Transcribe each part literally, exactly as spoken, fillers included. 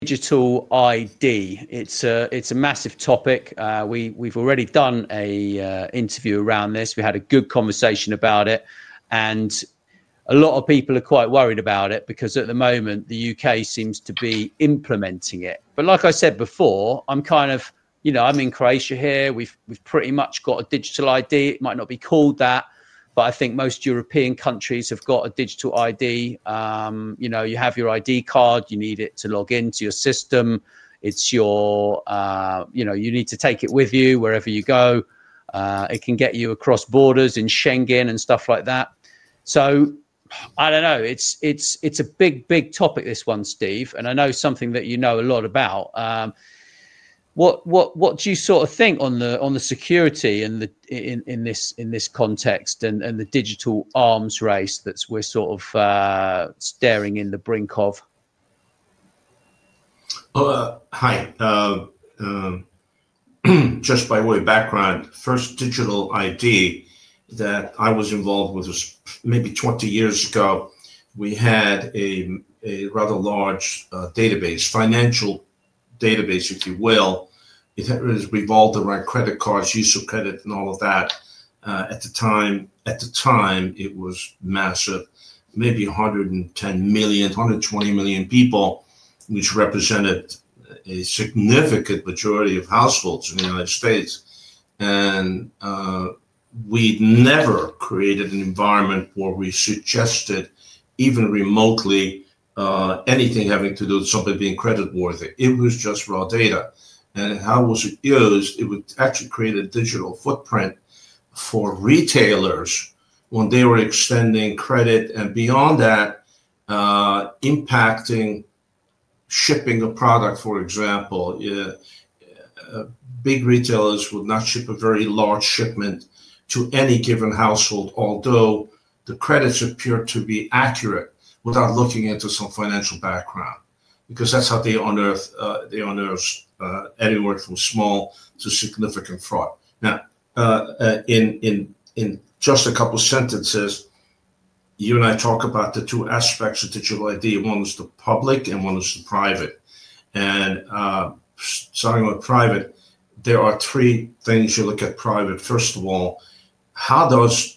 Digital I D. It's a it's a massive topic. Uh, we we've already done a uh, interview around this. We had a good conversation about it, and a lot of people are quite worried about it because at the moment the U K seems to be implementing it. But like I said before, I'm kind of you know I'm in Croatia here. We've we've pretty much got a digital I D. It might not be called that, but I think most European countries have got a digital I D. Um, you know, you have your I D card, you need it to log into your system. It's your, uh, you know, you need to take it with you wherever you go. Uh, it can get you across borders in Schengen and stuff like that. So I don't know. It's it's it's a big, big topic, this one, Steve. And I know something that you know a lot about. Um, What what what do you sort of think on the on the security and the in, in this in this context and, and the digital arms race that's we're sort of uh, staring in the brink of? Uh, hi. Uh, um, just by way of background, first digital I D that I was involved with was maybe twenty years ago. We had a a rather large uh, database, financial database, if you will. It has revolved around credit cards, use of credit, and all of that. Uh, at the time, at the time, it was massive, maybe one hundred ten million, one hundred twenty million people, which represented a significant majority of households in the United States. And uh, we never created an environment where we suggested, even remotely, Uh, anything having to do with something being creditworthy. It was just raw data. And how was it used? It would actually create a digital footprint for retailers when they were extending credit, and beyond that, uh, impacting shipping a product, for example. Uh, uh, big retailers would not ship a very large shipment to any given household, although the credits appear to be accurate, without looking into some financial background, because that's how they unearth uh, they unearth uh, anywhere from small to significant fraud. Now, uh, uh, in in in just a couple sentences, you and I talk about the two aspects of digital I D. One is the public, and one is the private. And uh, starting with private, there are three things you look at private. First of all, how does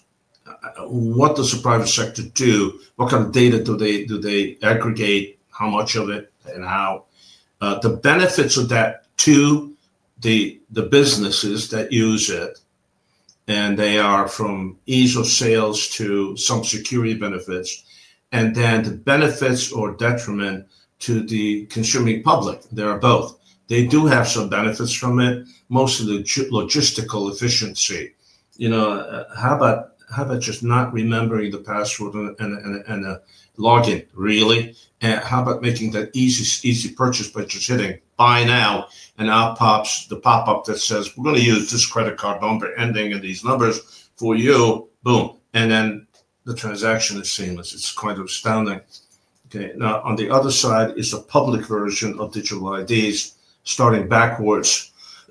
what does the private sector do? What kind of data do they do they aggregate? How much of it, and how? Uh, the benefits of that to the the businesses that use it, and they are from ease of sales to some security benefits, and then the benefits or detriment to the consuming public. There are both. They do have some benefits from it, mostly the logistical efficiency. You know, uh, how about How about just not remembering the password and, and, and, and a login, really? And how about making that easy easy purchase by just hitting buy now, and out pops the pop-up that says, we're going to use this credit card number ending in these numbers for you, boom. And then the transaction is seamless. It's quite astounding. Okay, now on the other side is a public version of digital I Ds, starting backwards.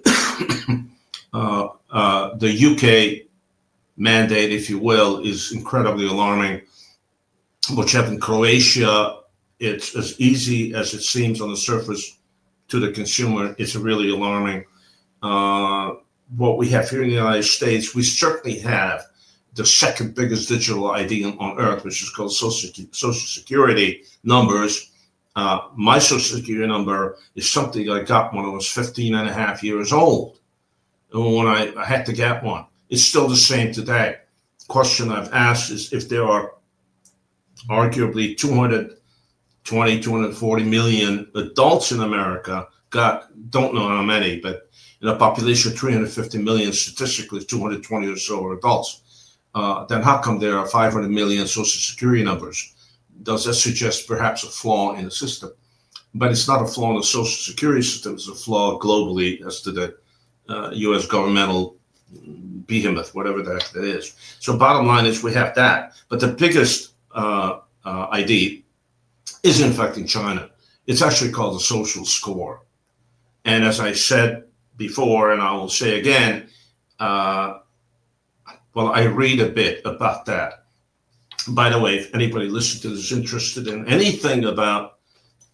uh, uh, the U K mandate, if you will, is incredibly alarming. What you have in Croatia, it's as easy as it seems on the surface to the consumer. It's really alarming. Uh, what we have here in the United States, we certainly have the second biggest digital I D on, on earth, which is called Social, Social Security numbers. Uh, my Social Security number is something I got when I was fifteen and a half years old, when I, I had to get one. It's still the same today. Question I've asked is if there are arguably two hundred twenty, two hundred forty million adults in America, God, don't know how many, but in a population of three hundred fifty million, statistically two hundred twenty or so are adults, uh, then how come there are five hundred million Social Security numbers? Does that suggest perhaps a flaw in the system? But it's not a flaw in the Social Security system, it's a flaw globally as to the uh, U S governmental behemoth, whatever the heck that is. So bottom line is we have that. But the biggest uh, uh, I D is in fact in China. It's actually called the social score. And as I said before, and I will say again, uh, well, I read a bit about that. By the way, if anybody listening to this is interested in anything about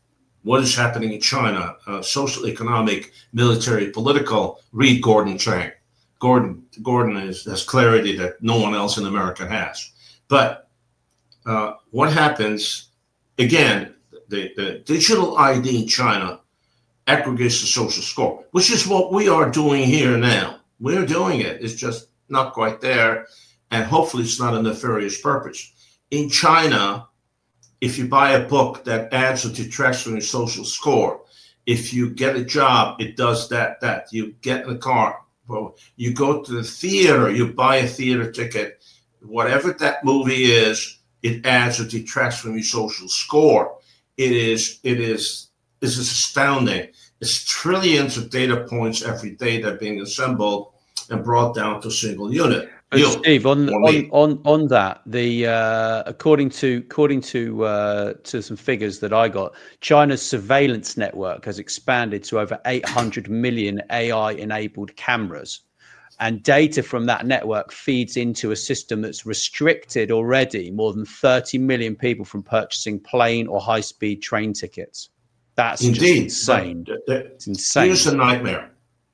what is happening in China, uh, social, economic, military, political. Read Gordon Chang. Gordon Gordon is, has clarity that no one else in America has. But uh, what happens, again, the, the digital I D in China aggregates the social score, which is what we are doing here now. We're doing it. It's just not quite there. And hopefully it's not a nefarious purpose. In China, if you buy a book that adds or detracts from your social score, if you get a job, it does that, that. You get in a car, well, you go to the theater, you buy a theater ticket, whatever that movie is, it adds or detracts from your social score. It is, it is, this is astounding. It's trillions of data points every day that are being assembled and brought down to a single unit. But Steve, on on, on on that, the uh, according to according to uh, to some figures that I got, China's surveillance network has expanded to over eight hundred million A I-enabled cameras, and data from that network feeds into a system that's restricted already more than thirty million people from purchasing plane or high-speed train tickets. That's Indeed, just insane. The, the, it's insane. Here's a nightmare,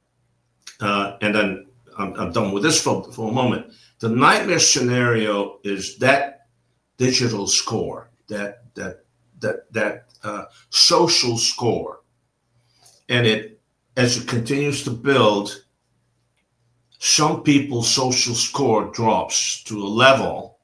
uh, and then. I'm, I'm done with this for, for a moment. The nightmare scenario is that digital score, that that that that uh, social score, and it as it continues to build, some people's social score drops to a level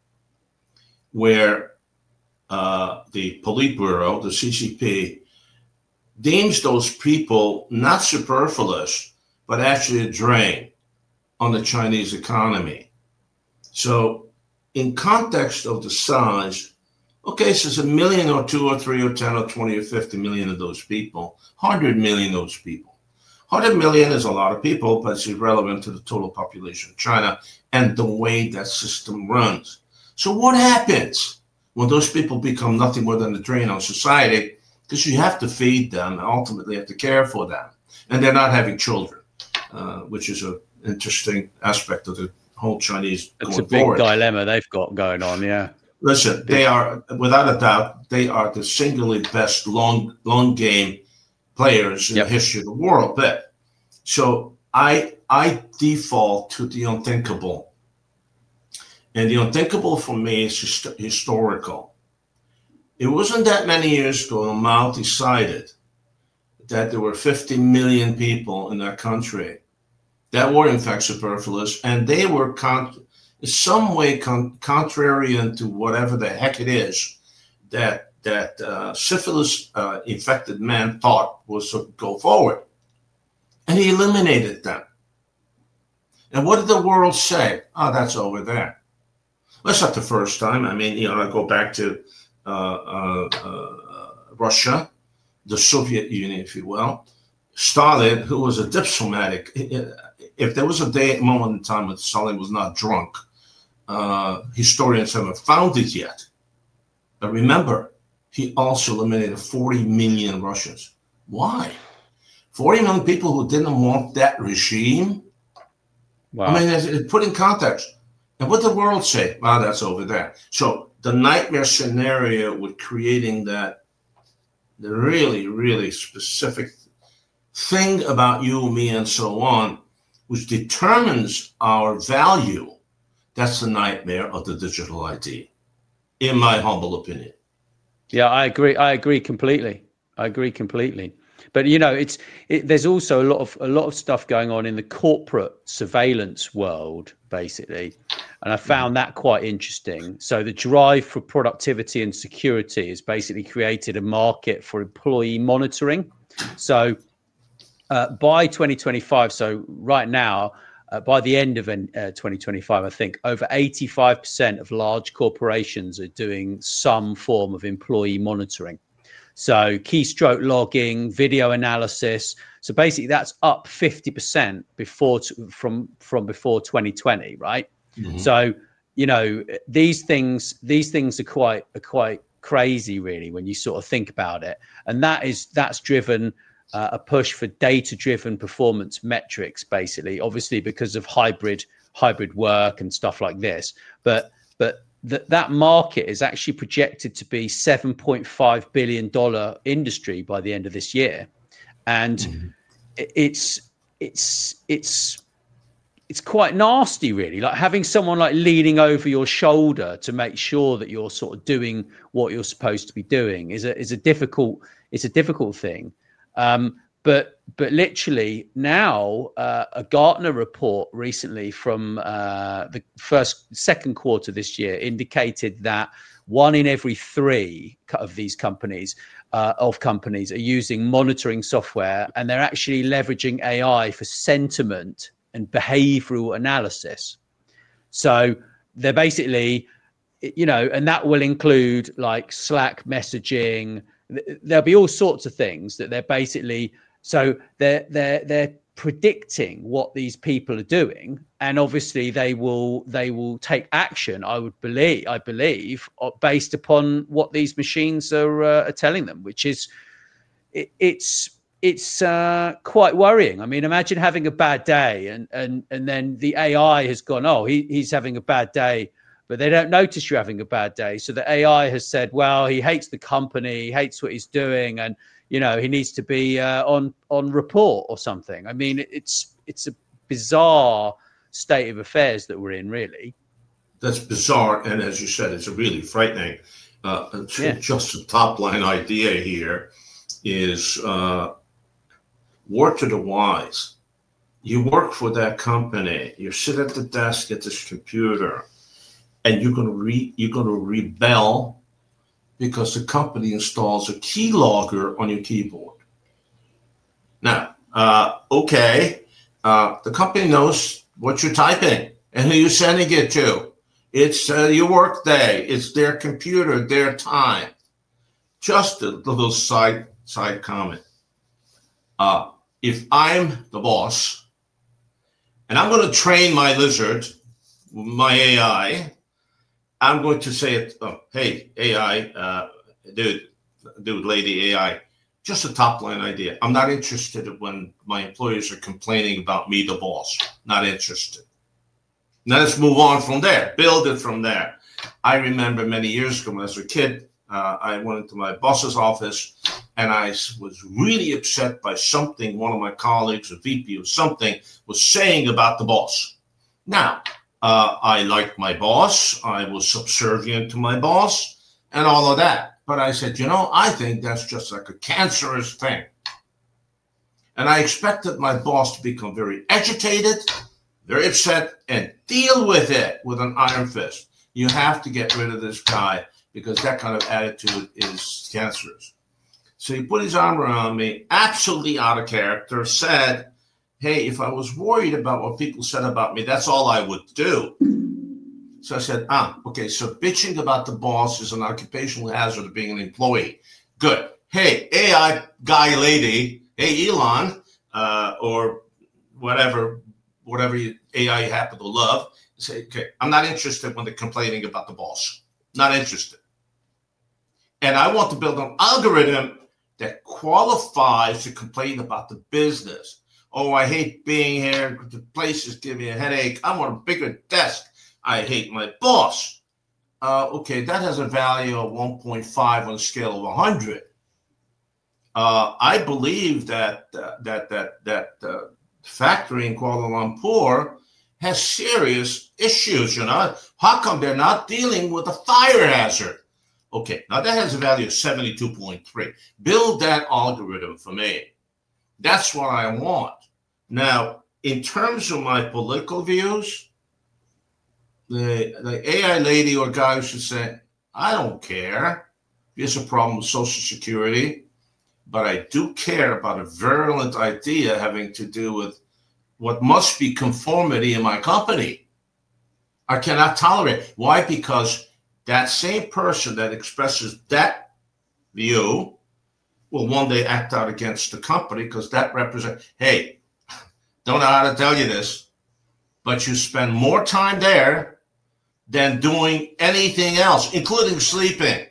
where uh, the Politburo, the C C P, deems those people not superfluous, but actually a drain on the Chinese economy. So in context of the size, okay, so it's a million or two or three or ten or twenty or fifty million of those people, one hundred million of those people. one hundred million is a lot of people, but it's irrelevant to the total population of China and the way that system runs. So what happens when those people become nothing more than a drain on society? Because you have to feed them and ultimately have to care for them. And they're not having children, uh, which is a interesting aspect of the whole Chinese. It's a big forward. dilemma they've got going on, yeah. Listen, they are, without a doubt, they are the singularly best long long game players in yep. the history of the world. But so I I default to the unthinkable, and the unthinkable for me is hist- historical. It wasn't that many years ago Mao decided that there were fifty million people in that country that were in fact superfluous, and they were con- in some way con- contrarian to whatever the heck it is that that uh, syphilis-infected uh, man thought was to go forward. And he eliminated them. And what did the world say? Oh, that's over there. Well, that's not the first time. I mean, you know, I go back to uh, uh, uh, Russia, the Soviet Union, if you will. Stalin, who was a diplomatic, if there was a day, a moment in time when Stalin was not drunk, uh, historians haven't found it yet. But remember, he also eliminated forty million Russians. Why? forty million people who didn't want that regime? Wow. I mean, it's, it's put in context. And what did the world say? Well, that's over there. So the nightmare scenario with creating that, the really, really specific thing about you, me, and so on, which determines our value, that's the nightmare of the digital I D, in my humble opinion. Yeah, I agree. I agree completely. I agree completely. But you know, it's it, there's also a lot of a lot of stuff going on in the corporate surveillance world, basically, and I found that quite interesting. So the drive for productivity and security has basically created a market for employee monitoring. So uh, by twenty twenty-five, so right now, uh, by the end of uh, twenty twenty-five, I think over eighty-five percent of large corporations are doing some form of employee monitoring. So keystroke logging, video analysis. So basically that's up fifty percent before t- from from before twenty twenty, right? Mm-hmm. So, you know, these things these things are quite are quite crazy really when you sort of think about it. And that is that's driven uh, a push for data-driven performance metrics, basically, obviously because of hybrid hybrid work and stuff like this. But but that that market is actually projected to be seven point five billion dollars industry by the end of this year. And mm-hmm. it's it's it's it's quite nasty, really, like having someone like leaning over your shoulder to make sure that you're sort of doing what you're supposed to be doing is a is a difficult it's a difficult thing. Um, but but literally now uh, a Gartner report recently from uh, the first second quarter this year indicated that one in every three of these companies uh, of companies are using monitoring software, and they're actually leveraging A I for sentiment and behavioral analysis. So they're basically, you know, and that will include like Slack messaging. There'll be all sorts of things that they're basically, so they're they're they're predicting what these people are doing, and obviously they will they will take action. I would believe I believe based upon what these machines are, uh, are telling them, which is it, it's. It's uh, quite worrying. I mean, imagine having a bad day and and and then the A I has gone, oh, he, he's having a bad day, but they don't notice you're having a bad day. So the A I has said, well, he hates the company, he hates what he's doing, and you know he needs to be uh, on on report or something. I mean, it's it's a bizarre state of affairs that we're in, really. That's bizarre, and as you said, it's really frightening. Uh, yeah. Just a top line idea here is. Uh, Word to the wise. You work for that company. You sit at the desk at this computer, and you're gonna re you're gonna rebel because the company installs a keylogger on your keyboard. Now, uh, okay, uh, the company knows what you're typing and who you're sending it to. It's uh, your work day. It's their computer, their time. Just a little side side comment. Uh, If I'm the boss and I'm going to train my lizard, my A I, I'm going to say, it, oh, hey, A I, uh, dude, dude, lady, A I, just a top line idea. I'm not interested when my employees are complaining about me, the boss. Not interested. Now let's move on from there. Build it from there. I remember many years ago when I was a kid, uh, I went into my boss's office and I was really upset by something one of my colleagues, a V P or something, was saying about the boss. Now, uh, I liked my boss. I was subservient to my boss and all of that. But I said, you know, I think that's just like a cancerous thing. And I expected my boss to become very agitated, very upset, and deal with it with an iron fist. You have to get rid of this guy because that kind of attitude is cancerous. So he put his arm around me, absolutely out of character, said, hey, if I was worried about what people said about me, that's all I would do. So I said, ah, okay, so bitching about the boss is an occupational hazard of being an employee. Good. Hey, A I guy, lady, hey, Elon, uh, or whatever, whatever you, A I you happen to love, say, okay, I'm not interested when they're complaining about the boss. Not interested. And I want to build an algorithm that qualifies to complain about the business. Oh, I hate being here. The place is giving me a headache. I want a bigger desk. I hate my boss. Uh, okay, that has a value of one point five on a scale of one hundred. Uh, I believe that uh, that that that uh, factory in Kuala Lumpur has serious issues. You know, how come they're not dealing with a fire hazard? Okay, now that has a value of seventy-two point three. Build that algorithm for me. That's what I want. Now, in terms of my political views, the, the A I lady or guy should say, I don't care. There's a problem with Social Security, but I do care about a virulent idea having to do with what must be conformity in my company. I cannot tolerate it. Why? Because that same person that expresses that view will one day act out against the company because that represents, hey, don't know how to tell you this, but you spend more time there than doing anything else, including sleeping.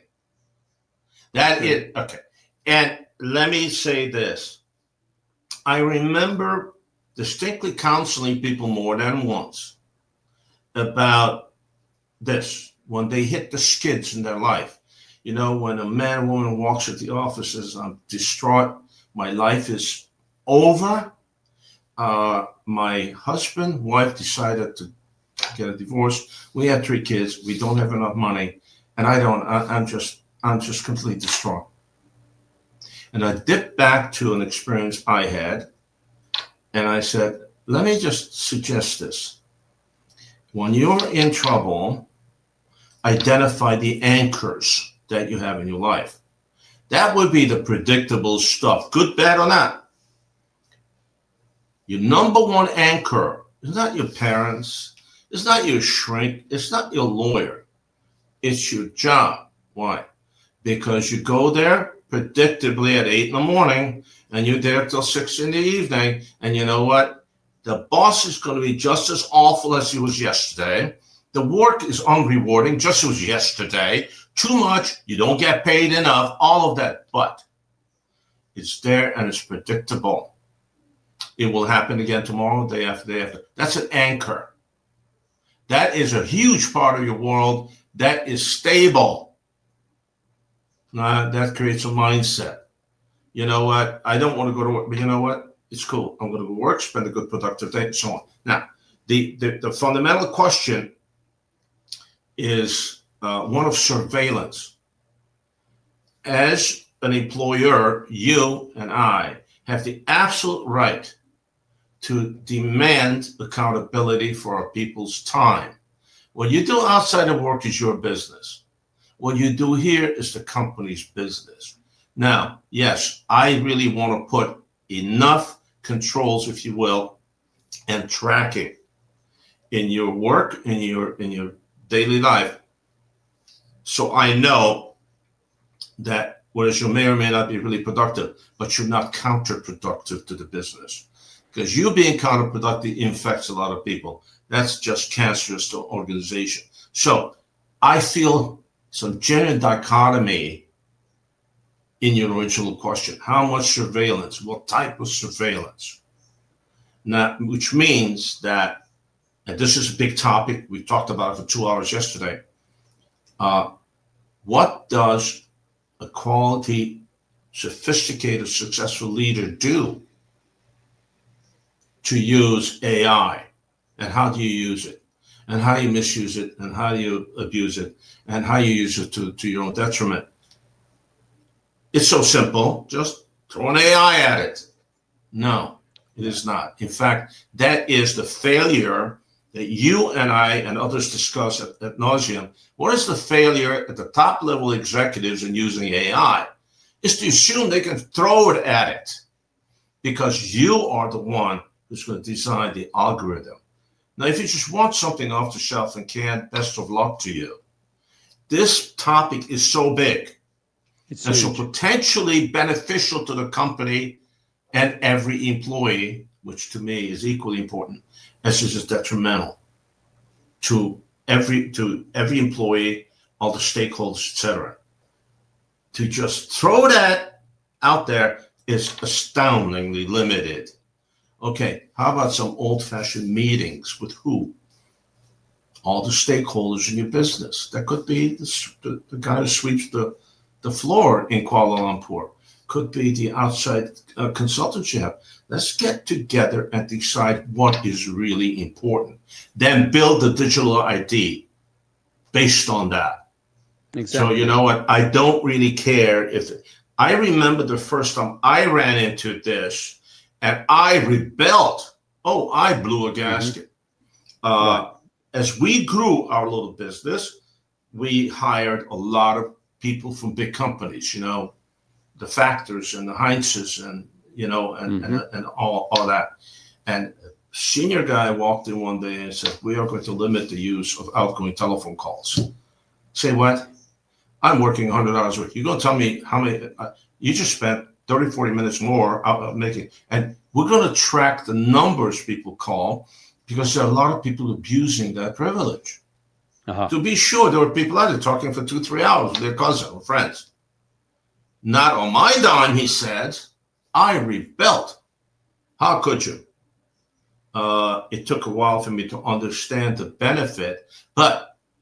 That is, okay. And let me say this. I remember distinctly counseling people more than once about this. when they hit the skids in their life. You know, when a man or woman walks at the office and says, I'm distraught, my life is over. Uh, my husband, wife decided to get a divorce. We had three kids. We don't have enough money. And I don't, I, I'm just, I'm just completely distraught. And I dipped back to an experience I had. And I said, let me just suggest this. When you're in trouble, identify the anchors that you have in your life. That would be the predictable stuff, good, bad, or not. Your number one anchor is not your parents, it's not your shrink, it's not your lawyer, it's your job. Why? Because you go there predictably at eight in the morning and you're there till six in the evening, and you know what? The boss is going to be just as awful as he was yesterday. The work is unrewarding, just as was yesterday. Too much, you don't get paid enough, all of that. But it's there and it's predictable. It will happen again tomorrow, day after day after. That's an anchor. That is a huge part of your world that is stable. Now, that creates a mindset. You know what? I don't want to go to work, but you know what? It's cool. I'm going to go to work, spend a good productive day, and so on. Now, the, the, the fundamental question is uh, one of surveillance. As an employer, you and I have the absolute right to demand accountability for our people's time. What you do outside of work is your business. What you do here is the company's business. Now, yes, I really want to put enough controls, if you will, and tracking in your work, in your in your daily life, so I know that whereas you may or may not be really productive, but you're not counterproductive to the business. Because you being counterproductive infects a lot of people. That's just cancerous to organization. So I feel some genuine dichotomy in your original question. How much surveillance? What type of surveillance? Now, which means that, and this is a big topic, we talked about it for two hours yesterday. Uh, what does a quality, sophisticated, successful leader do to use A I? And how do you use it? And how do you misuse it? And how do you abuse it? And how you use it to, to your own detriment? It's so simple. Just throw an A I at it. No, it is not. In fact, that is the failure that you and I and others discuss at, at nauseum. What is the failure at the top level executives in using A I? Is to assume they can throw it at it because you are the one who's going to design the algorithm. Now, if you just want something off the shelf and can't, best of luck to you. This topic is so big it's and huge. So potentially beneficial to the company and every employee, which to me is equally important, as it is detrimental to every to every employee, all the stakeholders, et cetera. To just throw that out there is astoundingly limited. Okay, how about some old-fashioned meetings with who? All the stakeholders in your business. That could be the, the, the guy who sweeps the, the floor in Kuala Lumpur. Could be the outside uh, consultants you have. Let's get together and decide what is really important. Then build the digital I D based on that. Exactly. So you know what? I don't really care if I remember the first time I ran into this and I rebelled. Oh, I blew a gasket. Mm-hmm. Uh, right. As we grew our little business, we hired a lot of people from big companies, you know, the Factors and the Heinzes and, you know, and, mm-hmm. and, and all, all that. And a senior guy walked in one day and said, we are going to limit the use of outgoing telephone calls. Say what? I'm working one hundred hours a week. You're going to tell me how many, uh, you just spent thirty, forty minutes more out of making, and we're going to track the numbers people call because there are a lot of people abusing that privilege. Uh-huh. To be sure, there were people out there talking for two, three hours with their cousin or friends. Not on my dime, he said. I rebelled. How could you? Uh, it took a while for me to understand the benefit, but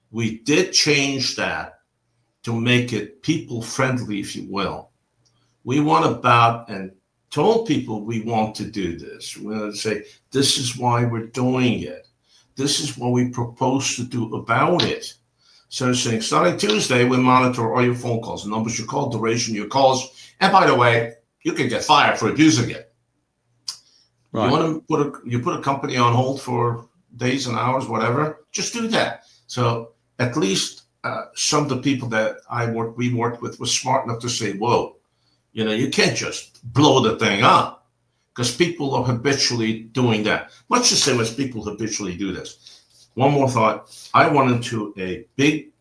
we did change that to make it people friendly, if you will. We went about and told people we want to do this. We want to say, this is why we're doing it. This is what we propose to do about it. So saying, starting Tuesday, we monitor all your phone calls, the numbers you call, duration of your calls. And by the way, you can get fired for abusing it. Right. You want to put a you put a company on hold for days and hours, whatever, just do that. So at least uh, some of the people that I worked, we worked with was smart enough to say, whoa, you know, you can't just blow the thing up, because people are habitually doing that. Much the same as people habitually do this. One more thought. I went into a big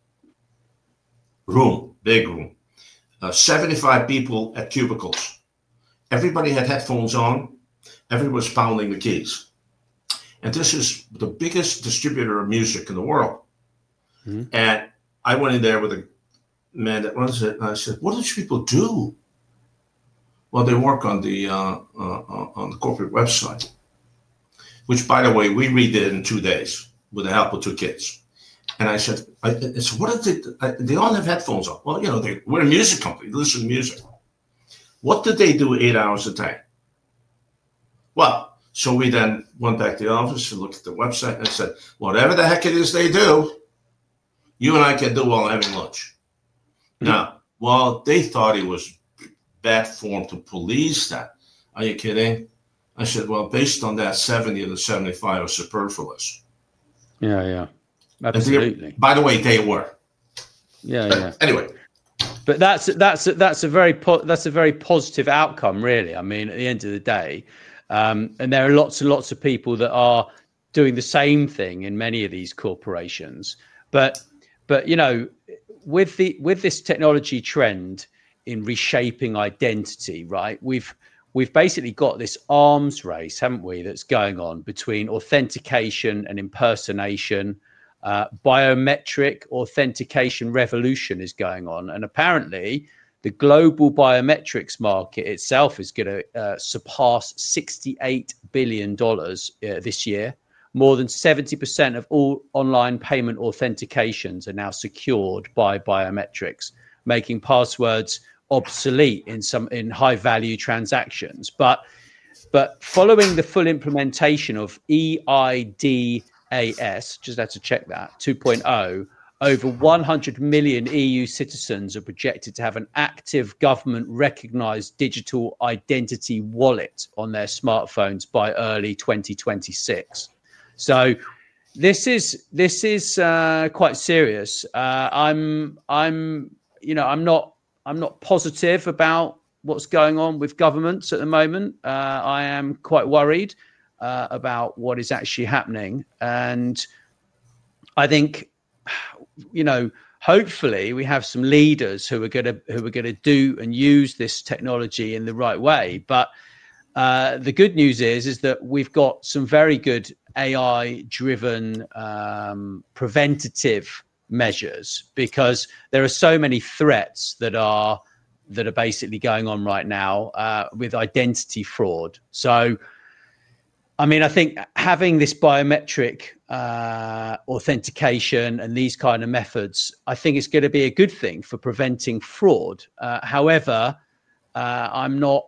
room, big room, uh, seventy-five people at cubicles. Everybody had headphones on. Everyone was pounding the keys. And this is the biggest distributor of music in the world. Mm-hmm. And I went in there with a man that runs it, and I said, what do these people do? Well, they work on the uh, uh, on the corporate website, which, by the way, we redid it in two days with the help of two kids. And I said, I, I said what did they, I, they all have headphones on. Well, you know, they, we're a music company. They listen to music. What did they do eight hours a day? Well, so we then went back to the office and looked at the website and I said, whatever the heck it is they do, you and I can do while having lunch. Mm-hmm. Now, well, they thought it was bad form to police that. Are you kidding? I said, well, based on that, seventy of the seventy-five are superfluous. Yeah, yeah. Absolutely. By the way, they were. Yeah, but yeah. Anyway. But that's that's that's a very po- that's a very positive outcome, really. I mean, at the end of the day, um, and there are lots and lots of people that are doing the same thing in many of these corporations. But but you know, with the with this technology trend in reshaping identity, right? We've we've basically got this arms race, haven't we, that's going on between authentication and impersonation. Uh, biometric authentication revolution is going on. And apparently the global biometrics market itself is going to uh, surpass sixty-eight billion dollars uh, this year. More than seventy percent of all online payment authentications are now secured by biometrics, making passwords obsolete in some in high value transactions. But but following the full implementation of E I D A S, just had to check that, two point oh, over one hundred million E U citizens are projected to have an active government recognized digital identity wallet on their smartphones by early twenty twenty-six. So this is this is uh, quite serious. Uh, I'm I'm you know I'm not I'm not positive about what's going on with governments at the moment. Uh, I am quite worried uh, about what is actually happening. And I think, you know, hopefully we have some leaders who are going to who are going to do and use this technology in the right way. But uh, the good news is, is that we've got some very good A I-driven um, preventative measures, because there are so many threats that are that are basically going on right now uh, with identity fraud. So, I mean, I think having this biometric uh, authentication and these kind of methods, I think it's going to be a good thing for preventing fraud. Uh, however, uh, I'm not,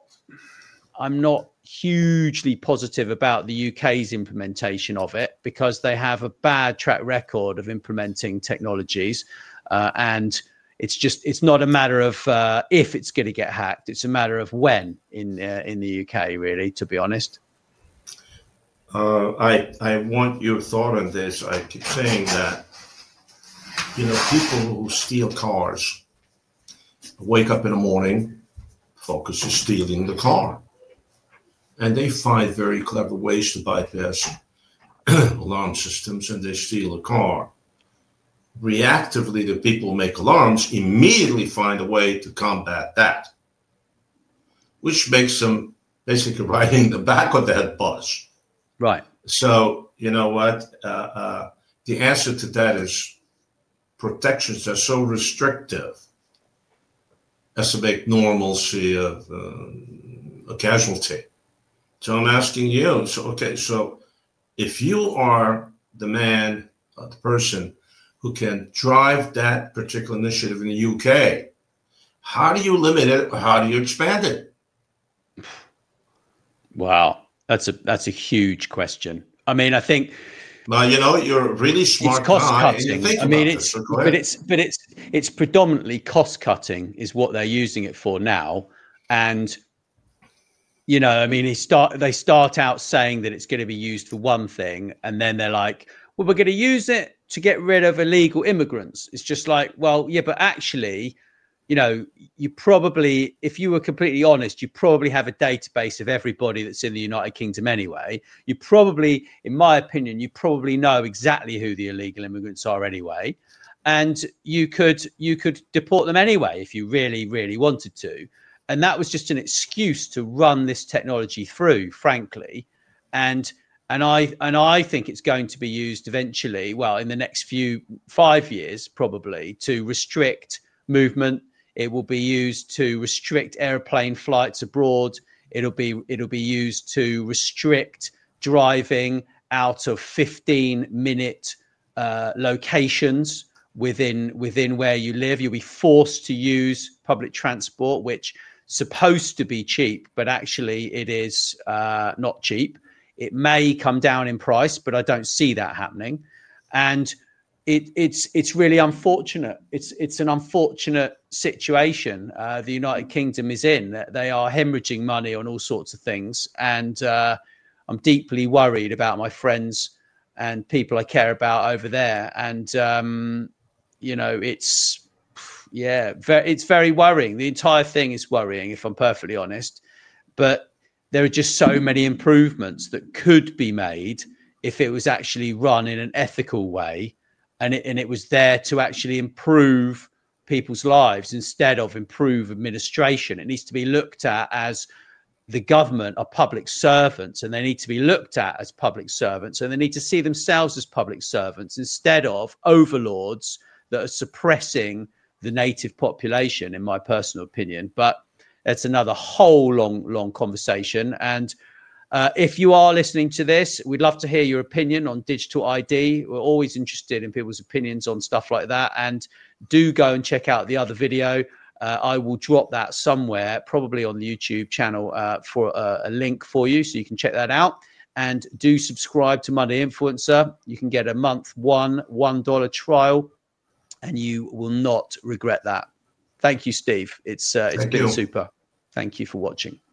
I'm not hugely positive about the U K's implementation of it, because they have a bad track record of implementing technologies, uh, and it's just it's not a matter of uh, if it's going to get hacked; it's a matter of when in uh, in the U K, really, to be honest. Uh, I I want your thought on this. I keep saying that, you know, people who steal cars wake up in the morning, focus is stealing the car. And they find very clever ways to bypass alarm systems, and they steal a car. Reactively, the people who make alarms immediately find a way to combat that, which makes them basically riding the back of that bus. Right. So, you know what? Uh, uh, the answer to that is protections are so restrictive as to make normalcy of uh, a casualty. So I'm asking you, so, okay, so if you are the man, uh, the person who can drive that particular initiative in the U K. How do you limit it? Or how do you expand it? Wow, that's a that's a huge question. I mean, I think. Well, you know, you're a really smart it's cost guy, cutting. and you think I mean, about it's this, so but it's but it's it's predominantly cost cutting is what they're using it for now. And you know, I mean, he start they start out saying that it's going to be used for one thing, and then they're like, well, we're going to use it to get rid of illegal immigrants. It's just like, well, yeah, but actually, you know, you probably, if you were completely honest, you probably have a database of everybody that's in the United Kingdom anyway. You probably, in my opinion, you probably know exactly who the illegal immigrants are anyway. And you could you could deport them anyway if you really, really wanted to. And that was just an excuse to run this technology through, frankly. And and I and I think it's going to be used eventually, well, in the next few five years, probably, to restrict movement. It will be used to restrict airplane flights abroad. It'll be it'll be used to restrict driving out of fifteen minute uh, locations within within where you live. You'll be forced to use public transport, which is supposed to be cheap, but actually it is uh, not cheap. It may come down in price, but I don't see that happening. And It, it's it's really unfortunate. It's it's an unfortunate situation uh, the United Kingdom is in. They are hemorrhaging money on all sorts of things, and uh, I'm deeply worried about my friends and people I care about over there. And um, you know, it's yeah, very, it's very worrying. The entire thing is worrying, if I'm perfectly honest. But there are just so many improvements that could be made if it was actually run in an ethical way. And it, and it was there to actually improve people's lives instead of improve administration. It needs to be looked at as the government are public servants, and they need to be looked at as public servants, and they need to see themselves as public servants instead of overlords that are suppressing the native population, in my personal opinion. But that's another whole long, long conversation. And Uh, if you are listening to this, we'd love to hear your opinion on digital I D. We're always interested in people's opinions on stuff like that. And do go and check out the other video. Uh, I will drop that somewhere, probably on the YouTube channel, uh, for a, a link for you, so you can check that out. And do subscribe to Monday Influencer. You can get a month one one dollar trial, and you will not regret that. Thank you, Steve. It's uh, it's Thank been you. super. Thank you for watching.